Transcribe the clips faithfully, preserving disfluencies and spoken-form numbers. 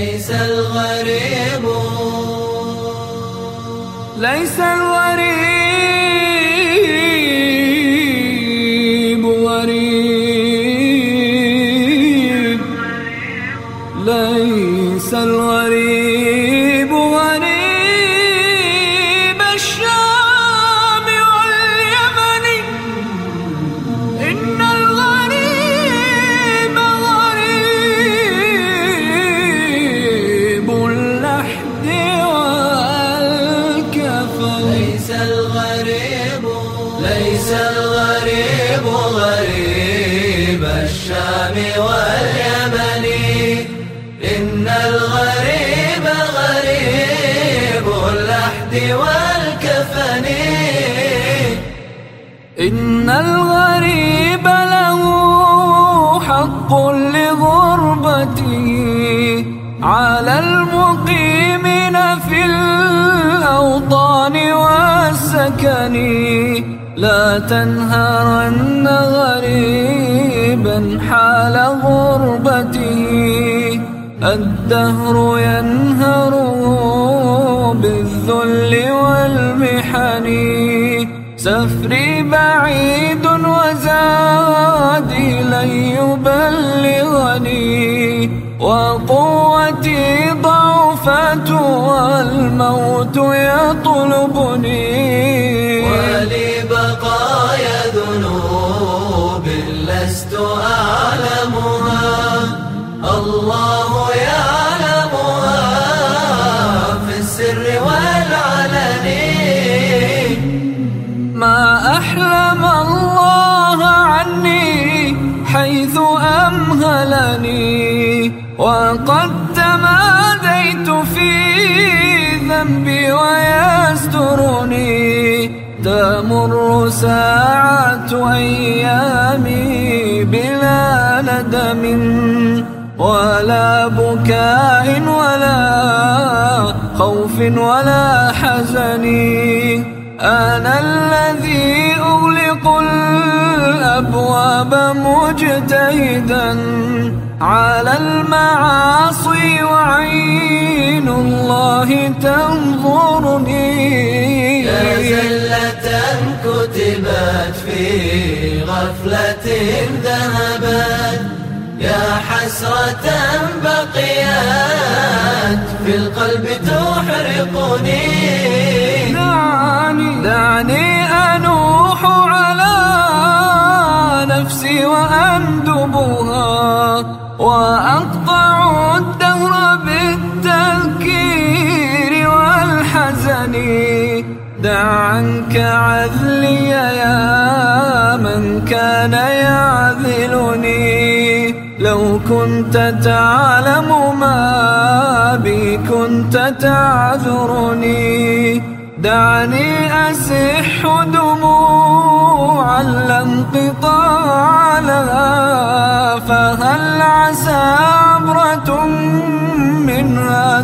ليس الغريب ليس الغريب غريب ليس الغريب غريب الشام واليمن إن الغريب غريب اللحد والكفن ليس الغريب ليس الغريب غريب الشام واليمن إن الغريب غريب اللحد والكفن إن الغريب له حق لغربته على المقيمين في الأوطان والسكن لا تنهرن غريبا حال غربته الدهر ينهره بالذل والمحن سفري بعيد وزادي لن يبلغني وقوتي ضعفت والموت يطلبني ولي بقايا ذنوب لست أعلمها الله يعلمها في السر والعلن ما أحلم الله عني حيث أمهلني وقد تماديت في ذنبي ويسترني تمر ساعة أيامي بلا ندم ولا بكاء ولا خوف ولا حزن أنا الذي أغلق الأبواب مجتهدا على المعاصي وعين الله تنظرني يا زلة كتبت في غفلة ذهبت يا حسرة بقيت في القلب تحرقني دعني دعني أنوح على نفسي وأندبها وأقطع الدهر بالتذكير والحزن دع عنك عذلي يا من كان يعذلني لو كنت تعلم ما بي كنت تعذرني دعني أسح دموعا لا انقطاع لها فهل عسى عبرة منها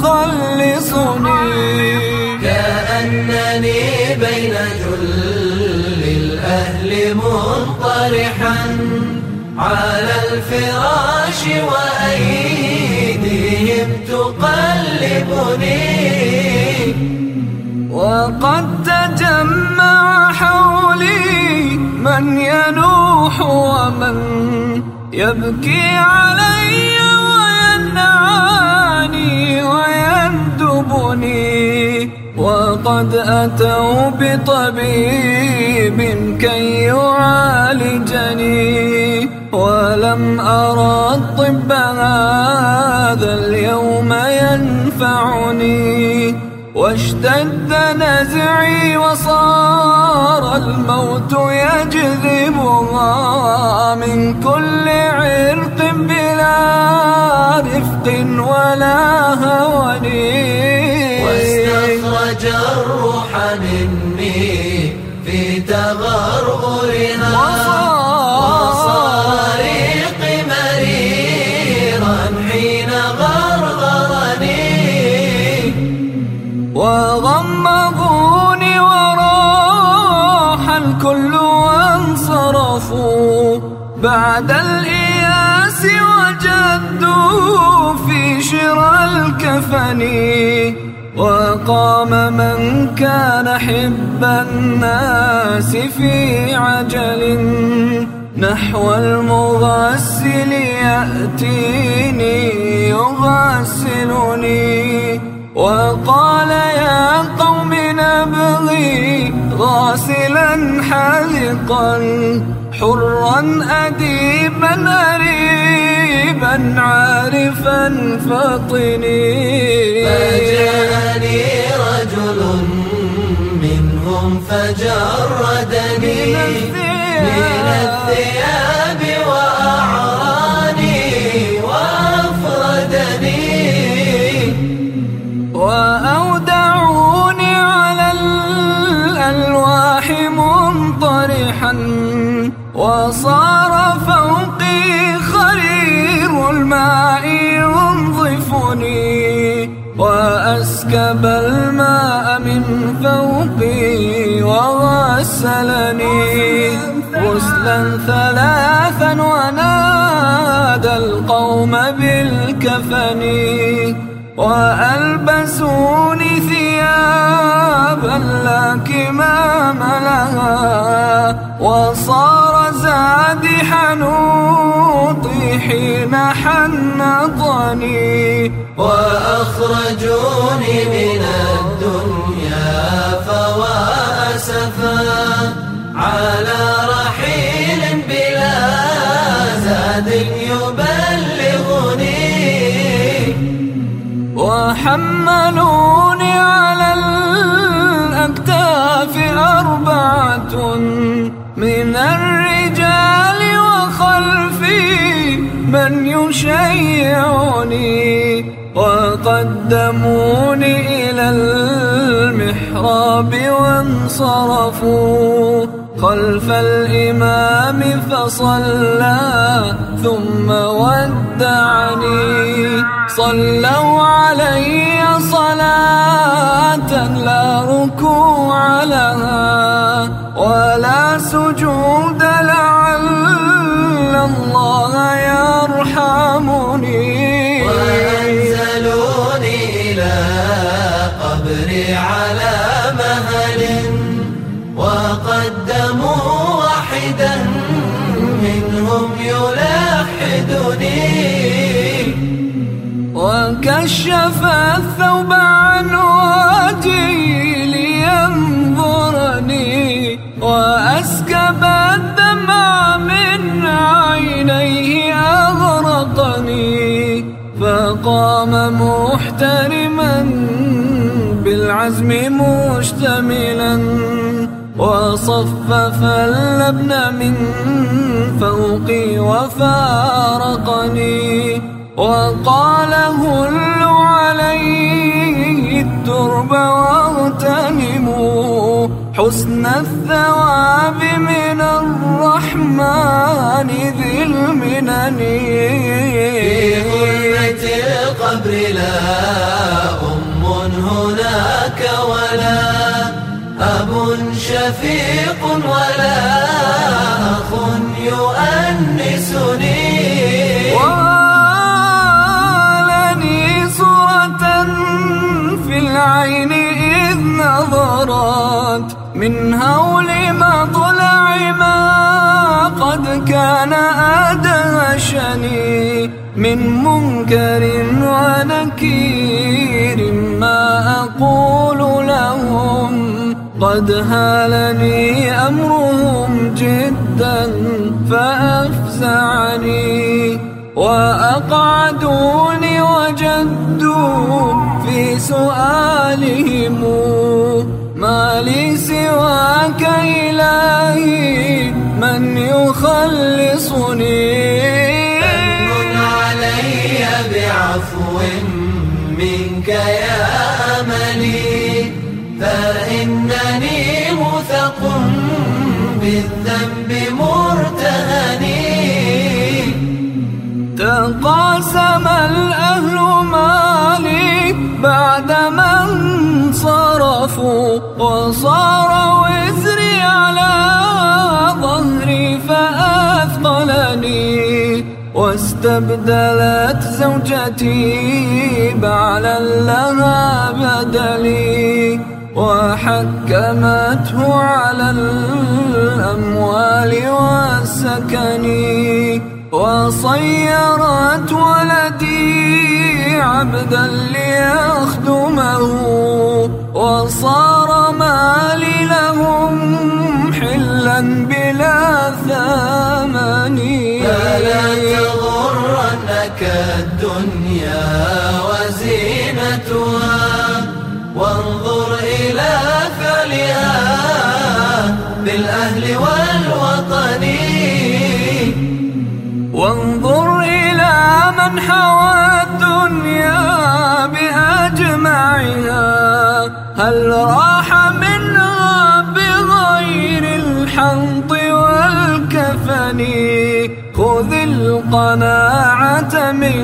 تخلصني كأنني بين جل الأهل منطرحا على الفراش وأيديهم تقلبني وقد تجمع حولي من ينوح ومن يبكي علي وينعاني ويندبني وقد أتوا بطبيب كي يعالجني ولم أرى الطب هذا اليوم ينفعني واشتد نزعي وصار الموت يجذبها من كل عرق بلا رفق ولا هون واستخرج الروح مني في تغرغرها وصاريق مريرا حين غرغرني وغمضوني وراح الكل وانصرفوا بعد الإياس وجدوا في شراء كفني. وقام من كان حب الناس في عجل نحو المغسل يأتيني يغسلني. وقال يا قوم نبغي غاسلا حذقا حرا أديبا أريبا عارفا فطني. فجاءني رجل منهم فجردني من الثياب وأعراني وأفردني. وأودعوني على الألواح منطرحا وصار فوقي خرير الماء ينظفني. وأسكب الماء من فوقي وغسلني غسلا ثلاثا ونادى القوم بالكفن. وألبسوني ثيابا لا كمام لها وصار زادي حنوطي حين حنطني. وأخرجوني من الدنيا فوا أسفا على رحيل بلا زاد يبلغني. وحملوني على الأكتاف أربعة من الرجال وخلفي من يشيعني. وقدموني إلى المحراب وانصرفوا خلف الإمام فصلى ثم ودعني. صلوا علي صلاة لا ركوع لها ولا سجود لعل الله يرحمني. وأنزلوني إلى قبري على مهل وقدموا واحدا منهم يلحدني. وكشف الثوب عن وجهي لينظرني وأسكب الدمع من عينيه أغرقني. فقام محترما بالعزم مشتملا وصفف اللبن من فوقي وفارقني. وقال هلوا عليه الترب واغتنموا حسن الثواب من الرحمن ذي المنن. في ظلمة القبر لا أم هناك ولا أب شفيق ولا أخ يؤنسني. العين إذ نظرت من هول مطلع ما قد كان أدهشني من منكر ونكير. ما أقول لهم قد هالني أمرهم جدا فأفزعني. وأقعدوني وجدوا في سؤالهم ما لي سواك إلهي من يخلصني. أمن علي بعفو منك يا أملي فإنني مثق بالذنب مرتهني. تقاسم الأهل مالي بعدما انصرفوا وصار وزري على ظهري فأثقلني. واستبدلت زوجتي بعلا لها بدلي، وحكمته على الأموال والسكن، وصيرت ولدي عبدا ليخدمه، وصار مالي لهم حلا بلا ثمن. فلا تغرنك الدنيا وزينتها، وانظر إلى فعلها بالأهل والوطن. وانظر إلى من حوى الدنيا بأجمعها، هل راح منها بغير الحنط والكفن. خذ القناعة من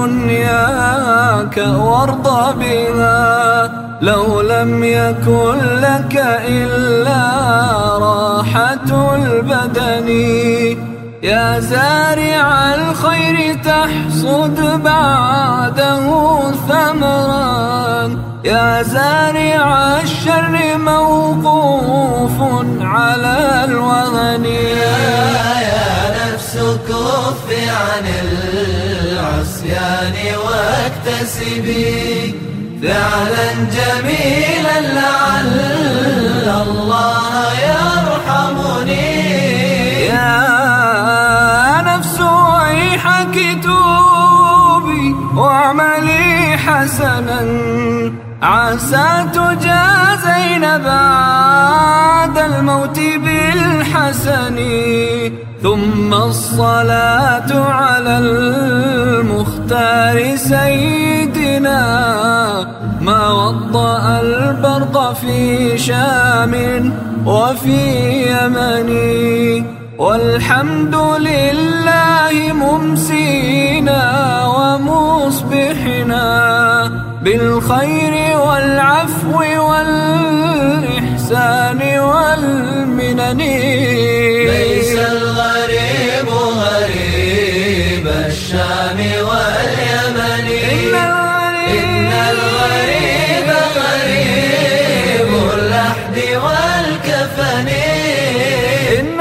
دنياك وارض بها، لو لم يكن لك إلا راحة البدن. يا زارع الخير تحصد بعده ثمرا، يا زارع الشر موقوف على الوهن. يا نفس كف عن العصيان واكتسبي فعلا جميلا لعل الله يرحمني. يا نفس ويحك توبي واعملي حسنا، عسى تجازين بعد الموت بالحسن. ثم الصلاة على المختار سيدنا، ما وطأ البرق في شام وفي يمن. والحمد لله ممسينا ومصبحنا بالخير والعفو والإحسان والمنن. ليس الغريب غريب الشام واليمن، إن الغريب غريب اللحد والكفن. إن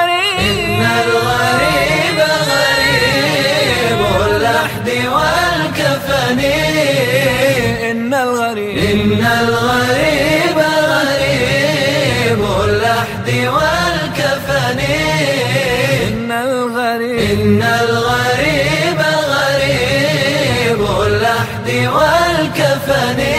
الغريب غريب اللحد والكفن. إن الغريب إن الغريب غريب اللحد والكفن. إن الغريب إن الغريب غريب اللحد والكفن.